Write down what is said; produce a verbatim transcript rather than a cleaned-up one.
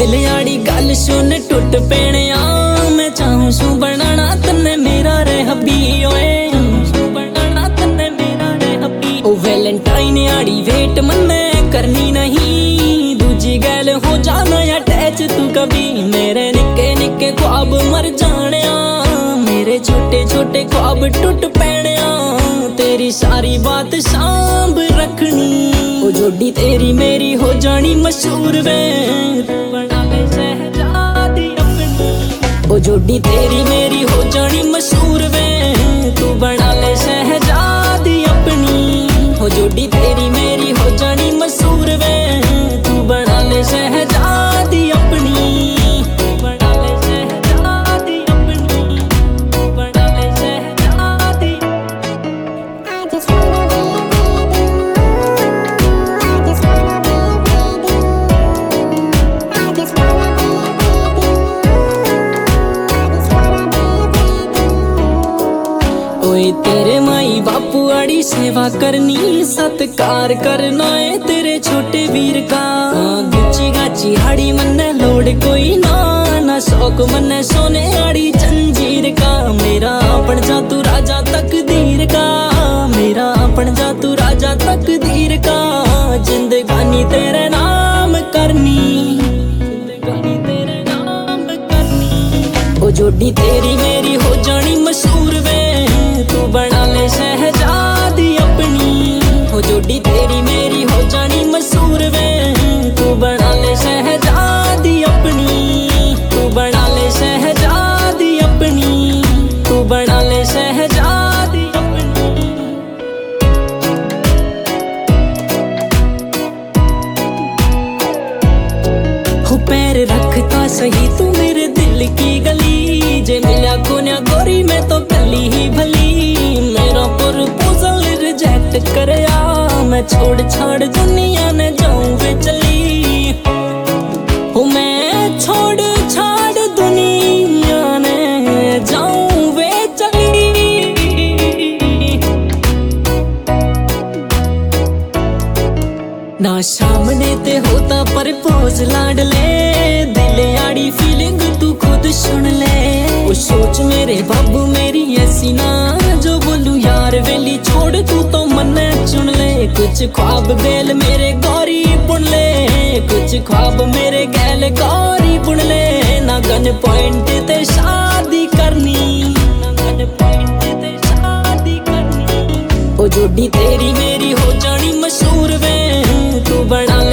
दिल आड़ी गल सुन टुट पैने आ मैं चाहूं सू बनाना तन्ने मेरा रे हबी ओए बनाना तन्ने मेरा रे हबी ओ वैलेंटाइन आड़ी वेट मन्ने करनी नहीं दूजी गैल हो जाना अटैच तू कभी मेरे निक्के निक्के ख्वाब मर जाने मेरे छोटे छोटे ख्वाब टुट पैने तेरी सारी बात सांभ रखनी ओ जोड़ी तेरी मेरी हो जानी मशहूर वे बना ले शहजादी अपनी ओ जोड़ी तेरी मेरी हो जानी मशहूर वे तू बना ले शहजादी अपनी हो जोड़ी तेरी मेरी हो जानी मशहूर वे तू बना ले शहजादी अपनी बना ले शहजादी अपनी बना ले शहजादी I just wanna be तेरे माई बापू आड़ी सेवा करनी सत्कार करना है तेरे छोटे वीर का गुच्ची गाची हाड़ी मन्ने लोड कोई ना ना शौक मन्ने सोने आड़ी जंजीर का मेरा अपन जा तू राजा तकदीर का मेरा अपन जा तू राजा तकदीर का जिंदगानी तेरे नाम करनी जिंदगानी तेरे नाम करनी ओ जोड़ी तेरी मेरी हो जानी मशहूर वे तू बना ले शहजादी अपनी हो जोड़ी तेरी मेरी हो जानी मशहूर वे तू बना ले शहजादी अपनी तू बना ले शहजादी अपनी तू बना ले शहजादी अपनी हो पैर रखता सही तू मेरे दिल की गली जे मिला कोन्या गोरी मैं तो कली ही भली मेरा प्रपोजल रिजेक्ट करया मैं छोड़ छाड़ दुनिया ने जाऊं वे चली हो मैं छोड़ छाड़ दुनिया ने जाऊं वे चली ना सामने ते होता प्रपोज लाडले दिल आड़ी फीलिंग तू खुद सुन ले वो सोच मेरे बाबू मेरी ऐसी ना जो बोलूं यार वेली छोड़ तू तो मन्ने चुन ले कुछ ख्वाब बेल मेरे गौरी बुन ले कुछ ख्वाब मेरे गैल गौरी बुन ले ना गन पॉइंट ते शादी करनी ना गन पॉइंट ते शादी करनी ओ जोड़ी तेरी मेरी हो जानी मशहूर वे तू बना